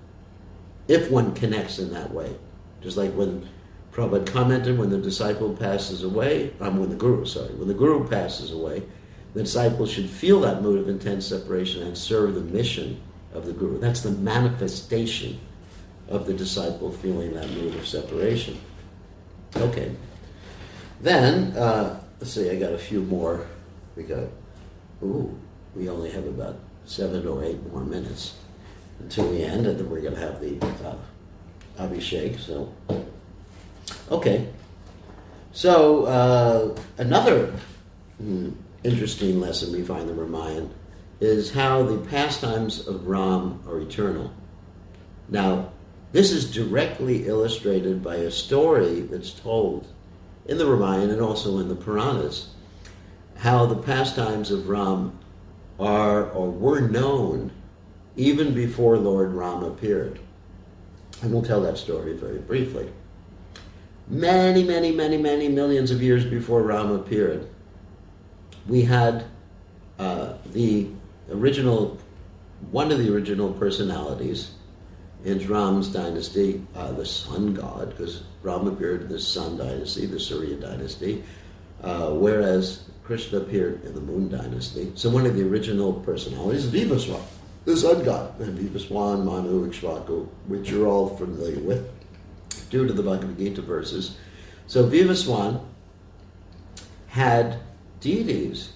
If one connects in that way. Just like when Prabhupada commented, when the disciple passes away, um, when the guru, sorry, when the guru passes away, the disciple should feel that mood of intense separation and serve the mission of the guru. That's the manifestation of the disciple feeling that mood of separation. Okay. Then, uh, let's see, I got a few more. We got, ooh, we only have about seven or eight more minutes until we end, and then we're going to have the uh, Abhishek. So, okay. So, uh, another hmm, interesting lesson we find in the Ramayana is how the pastimes of Ram are eternal. Now, this is directly illustrated by a story that's told in the Ramayana and also in the Puranas, how the pastimes of Ram are or were known even before Lord Ram appeared. And we'll tell that story very briefly. Many, many, many, many millions of years before Ram appeared, we had uh, the original, one of the original personalities in Ram's dynasty, uh, the sun god, because Ram appeared in the sun dynasty, the Surya dynasty, uh, whereas Krishna appeared in the moon dynasty. So one of the original personalities is Vivaswan, the sun god, and Vivaswan, Manu, Ikshvaku, which you're all familiar with due to the Bhagavad Gita verses. So Vivaswan had deities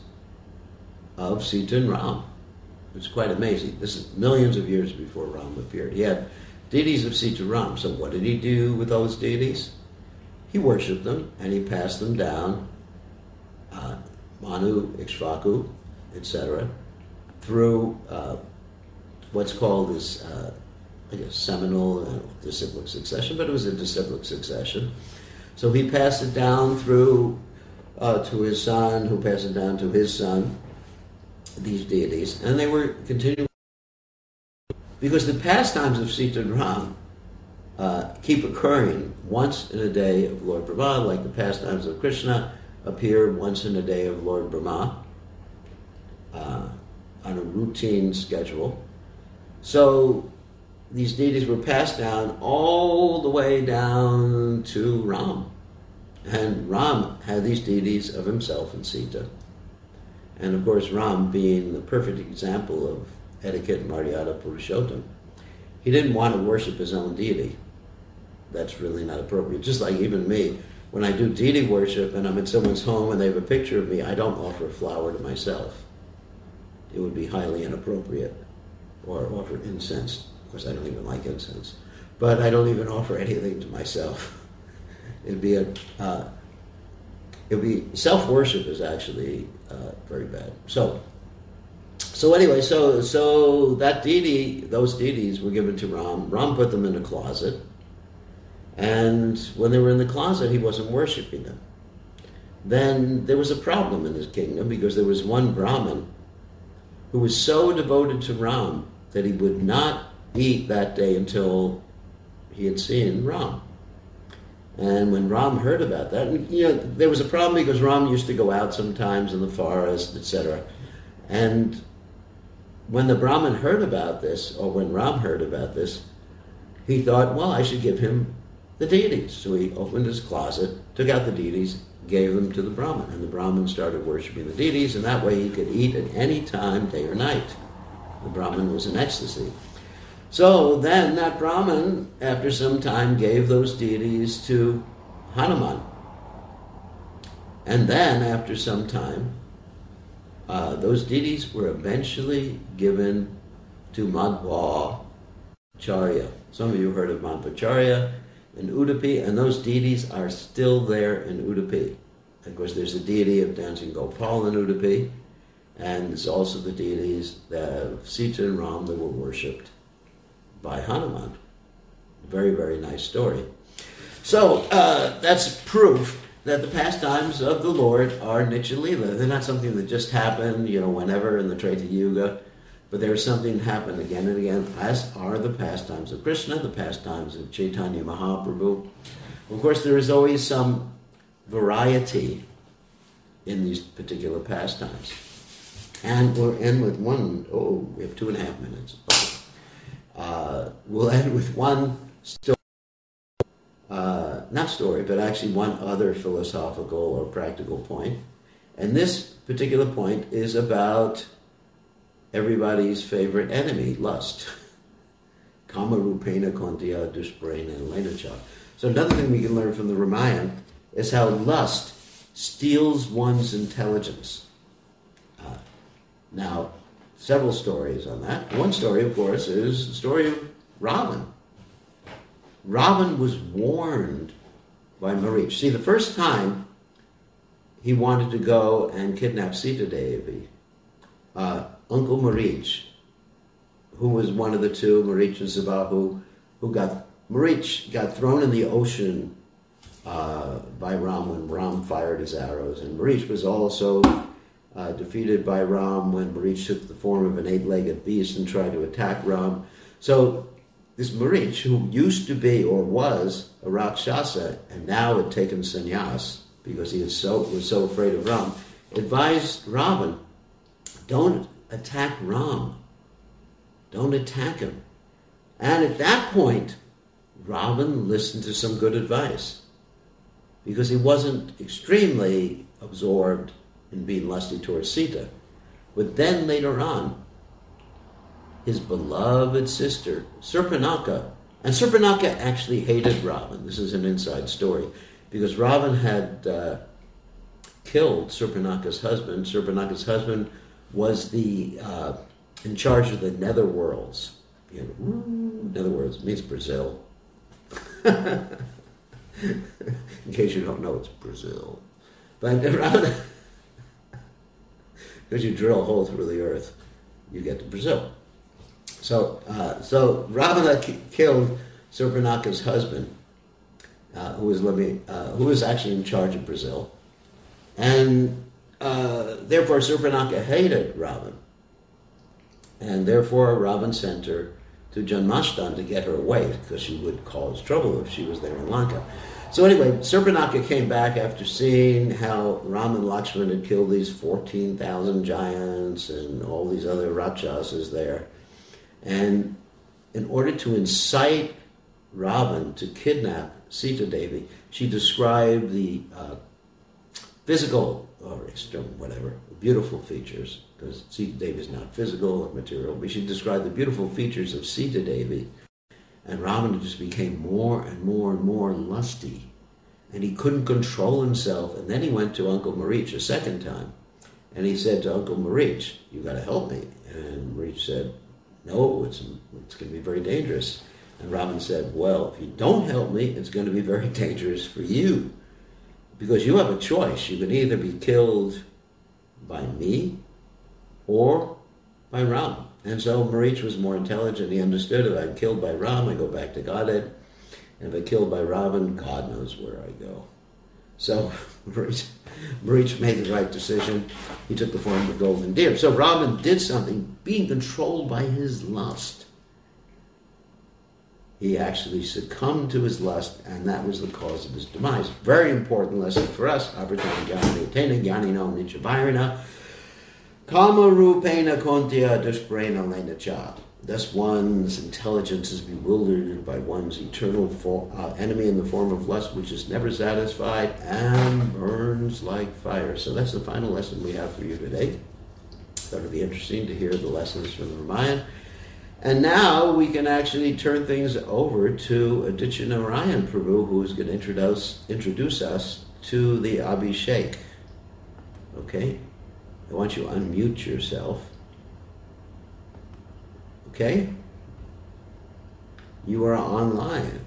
of Sita and Ram. It's quite amazing. This is millions of years before Ram appeared. He had deities of Sita and Ram. So what did he do with those deities? He worshipped them and he passed them down, uh, Manu, Ikshvaku, et cetera, through uh, what's called this, uh, I guess, seminal uh, disciplic succession, but it was a disciplic succession. So he passed it down through uh, to his son, who passed it down to his son, these deities, and they were continuing because the pastimes of Sita and Ram uh, keep occurring once in a day of Lord Brahma, like the pastimes of Krishna appear once in a day of Lord Brahma uh, on a routine schedule. So these deities were passed down all the way down to Ram, and Ram had these deities of himself and Sita. And of course, Ram, being the perfect example of etiquette and Maryada Purushottam, he didn't want to worship his own deity. That's really not appropriate. Just like even me, when I do deity worship and I'm in someone's home and they have a picture of me, I don't offer a flower to myself. It would be highly inappropriate. Or offer incense. Of course, I don't even like incense. But I don't even offer anything to myself. It'd be a... Uh, It would be self-worship is actually uh, very bad. So, so anyway, so so that deity, those deities were given to Ram. Ram put them in a closet, and when they were in the closet, he wasn't worshiping them. Then there was a problem in his kingdom because there was one Brahmin who was so devoted to Ram that he would not eat that day until he had seen Ram. And when Ram heard about that, you know, there was a problem because Ram used to go out sometimes in the forest, et cetera. And when the Brahmin heard about this, or when Ram heard about this, he thought, well, I should give him the deities. So he opened his closet, took out the deities, gave them to the Brahmin. And the Brahmin started worshiping the deities, and that way he could eat at any time, day or night. The Brahmin was in ecstasy. So then that Brahmin, after some time, gave those deities to Hanuman. And then, after some time, uh, those deities were eventually given to Madhvacharya. Some of you heard of Madhvacharya in Udupi, and those deities are still there in Udupi. Of course, there's a deity of Dancing Gopal in Udupi, and there's also the deities of Sita and Ram that were worshipped by Hanuman. Very, very nice story. So, uh, that's proof that the pastimes of the Lord are Nitya Leela. They're not something that just happen, you know, whenever in the Treta Yuga, but there's something that happened again and again, as are the pastimes of Krishna, the pastimes of Chaitanya Mahaprabhu. Of course, there is always some variety in these particular pastimes. And we'll end with one, oh, we have two and a half minutes. Uh, we'll end with one story. Uh, not story, but actually one other philosophical or practical point. And this particular point is about everybody's favorite enemy, lust. Kama rupena kontiya dushprena lenacha. So another thing we can learn from the Ramayana is how lust steals one's intelligence. Uh, now, several stories on that. One story, of course, is the story of Ravan. Ravan was warned by Marich. See, the first time he wanted to go and kidnap Sita Devi, uh, Uncle Marich, who was one of the two, Marich and Sabahu, who got, Marich got thrown in the ocean uh, by Ram when Ram fired his arrows. And Marich was also uh, defeated by Ram when Marich took the form of an eight-legged beast and tried to attack Ram. So this Marich, who used to be or was a Rakshasa and now had taken sannyas because he was so, was so afraid of Ram, advised Ravan, don't attack Ram. Don't attack him. And at that point, Ravan listened to some good advice because he wasn't extremely absorbed in being lusty towards Sita. But then later on, his beloved sister, Surpanaka, and Surpanaka actually hated Ravan. This is an inside story, because Ravan had uh, killed Surpanaka's husband. Surpanaka's husband was the uh, in charge of the netherworlds. You know, netherworlds means Brazil. In case you don't know, it's Brazil. But Ravan, because you drill a hole through the earth, you get to Brazil. So, uh, so Ravana k- killed Surpanaka's husband, uh, who was living, uh, who was actually in charge of Brazil, and uh, therefore Surpanaka hated Ravan, and therefore Ravan sent her to Janmastan to get her away because she would cause trouble if she was there in Lanka. So anyway, Surpanaka came back after seeing how Ram and Lakshman had killed these fourteen thousand giants and all these other Rakshasas there. And in order to incite Ravan to kidnap Sita Devi, she described the uh, physical or external, whatever, beautiful features, because Sita Devi is not physical or material, but she described the beautiful features of Sita Devi. And Ravan just became more and more and more lusty, and he couldn't control himself. And then he went to Uncle Marich a second time, and he said to Uncle Marich, "You got to help me." And Marich said, "No, it's, it's going to be very dangerous." And Ravan said, "Well, if you don't help me, it's going to be very dangerous for you, because you have a choice. You can either be killed by me or by Ram." And so Marich was more intelligent. He understood, if I'm killed by Ram, I go back to Godhead. And if I'm killed by Ravan, God knows where I go. So Marich, Marich made the right decision. He took the form of a golden deer. So Ravan did something, being controlled by his lust. He actually succumbed to his lust, and that was the cause of his demise. Very important lesson for us. Kama rupena kontya dushprena lena cha. Thus one's intelligence is bewildered by one's eternal for, uh, enemy in the form of lust, which is never satisfied and burns like fire. So that's the final lesson we have for you today. Thought it'd be interesting to hear the lessons from the Ramayan. And now we can actually turn things over to Aditya Narayan Prabhu, who is going to introduce, introduce us to the Abhishek. Okay? I want you to unmute yourself. Okay? You are online.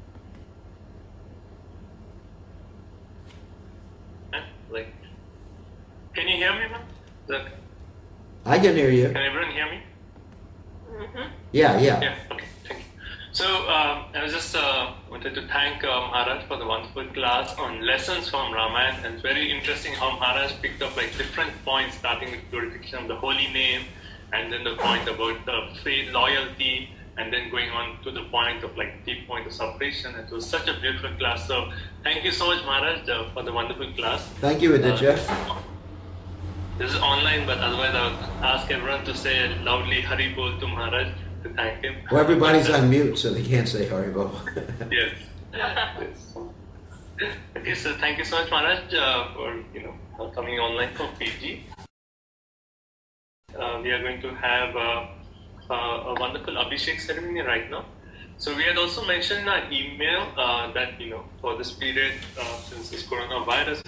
Like, can you hear me, man? Look. I can hear you. Can everyone hear me? Mm-hmm. Yeah, yeah. Yeah, okay, thank you. So, um, I was just uh, wanted to thank uh, Maharaj for the wonderful class on lessons from Ramayana. And it's very interesting how Maharaj picked up like different points, starting with glorification of the holy name, and then the point about the faith, loyalty, and then going on to the point of like deep point of separation. It was such a beautiful class. So, thank you so much, Maharaj, uh, for the wonderful class. Thank you, Aditya. Uh, This is online, but otherwise I would ask everyone to say loudly Hari Bol to Maharaj to thank him. Well, everybody's on mute, so they can't say Haribol. Yes. yes. Okay, so thank you so much, Maharaj, uh, for you know coming online from Fiji. Uh, we are going to have uh, uh, a wonderful Abhishek ceremony right now. So we had also mentioned in our email uh, that you know for this period, uh, since this coronavirus.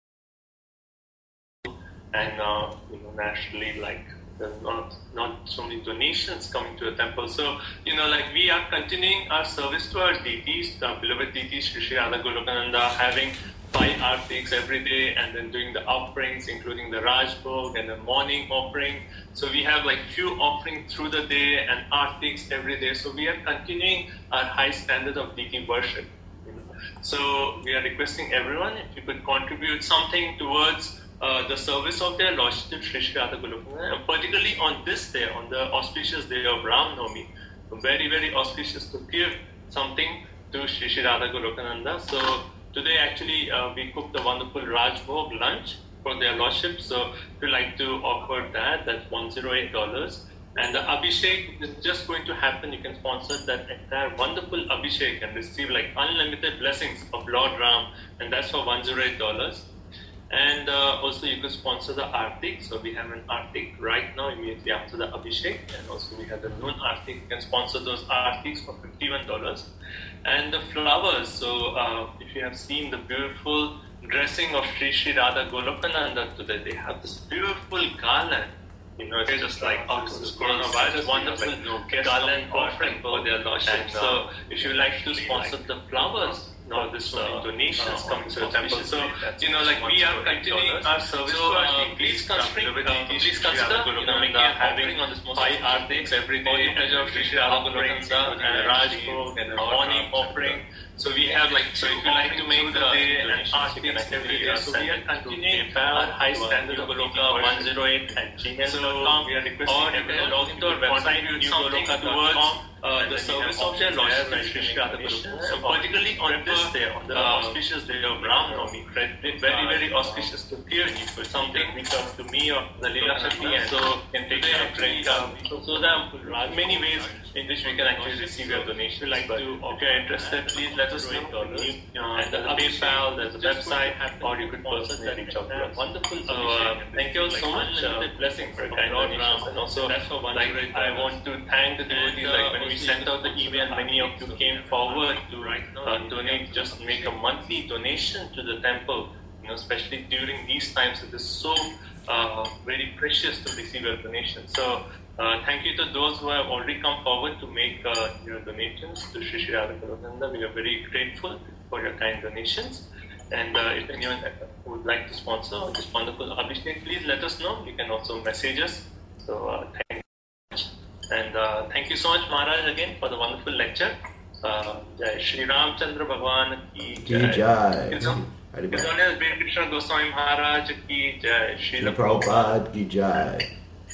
And uh, you know, naturally, like there's not not so many donations coming to the temple. So you know, like we are continuing our service to our deities, our beloved deities, Shri Shri Radha Golokananda, having five artics every day, and then doing the offerings, including the Raj Bhog and the morning offering. So we have like few offerings through the day and artics every day. So we are continuing our high standard of deity worship. You know? So we are requesting everyone if you could contribute something towards Uh, the service of their Lordship Shri Shri Radha Golokananda, and particularly on this day, on the auspicious day of Ram Navami, very, very auspicious to give something to Shri Shri Radha Golokananda. So today actually uh, we cooked a wonderful Raj Bhog lunch for their Lordship. So if you like to offer that, that's one hundred eight dollars. And the Abhishek is just going to happen. You can sponsor that entire wonderful Abhishek and receive like unlimited blessings of Lord Ram, and that's for one hundred eight dollars. And uh, also you can sponsor the Artik. So we have an Artik right now immediately after the Abhishek. And also we have the noon Artik. You can sponsor those Artiks for fifty-one dollars. And the flowers. So uh, if you have seen the beautiful dressing of Shri Shri Radha Golokananda today, they have this beautiful garland. You know, it's just like out of this coronavirus, wonderful like, no, garland offering for their Lordship. And, uh, so if you like to sponsor like the flowers, now this uh, donations uh, coming to the temple. So, you know, like we are continuing our service. So, uh, please consider, uh, please consider, you know, making a having on this five artics every day, pleasure of Shri Shri Radha Golokananda and Raj Bhog and morning offering. So we have like, so if you like to make the day and artics every day, so we are continuing our high standard of Goloka one oh eight at gmail dot com. We are requesting or you can log into our website, new goloka dot com. Uh, the service of their Lordship Shri Shri Radha Golokananda. So particularly on this day, on the uh, auspicious day of Ram Navami, very very auspicious to hear you for something reach out to me or the Leela Shakti, and so can take care of it. So there are many ways in which we can actually receive your donation. Like to, if you're interested, please let us know. Uh, and the PayPal, there's a website, or you could personally reach out to us. Wonderful. So uh, thank you so much. Uh, blessing for kind donations, and also like I want to thank the devotees. Like when we sent out the email, many of you came forward to uh, donate, just make a monthly donation to the temple. You know, especially during these times, it is so uh, very precious to receive your donation. So, uh, thank you to those who have already come forward to make uh, your donations to Shri Shri Radha Golokananda. We are very grateful for your kind donations. And uh, if anyone would like to sponsor this wonderful Abhishek, please let us know. You can also message us. So, uh, thank you so much. And uh, thank you so much, Maharaj, again for the wonderful lecture. Uh, Jai Shri Ramchandra Bhagwan ki Jai. Jai. His Holiness Bhir Krishna Goswami Maharaj ki Jai. Shri Prabhupada ki Jai.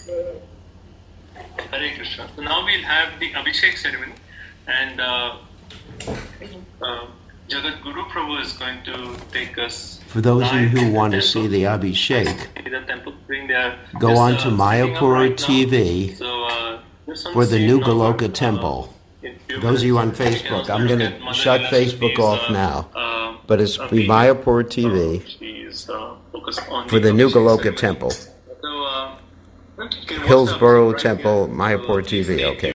Hare Krishna. So now we'll have the Abhishek ceremony, and uh, uh, Jagat Guru Prabhu is going to take us For those of you live who in the want to see temple. the Abhishek, The temple screen, they are go just, on uh, to setting up Mayapur right T V now. So, uh, there's some for the scene new number, Goloka uh, Temple. in few Those of you on minutes. You can Facebook, also I'm look going at to Mother shut Leela Facebook Shetty's, off uh, now. uh, But it's uh, be video. Mayapur T V Uh, she's uh, focused on for the new Abhishek Goloka ceremony. Temple. So, uh, you can watch the Hillsborough Abhishek right Temple, here. Mayapur So, T V, stay okay.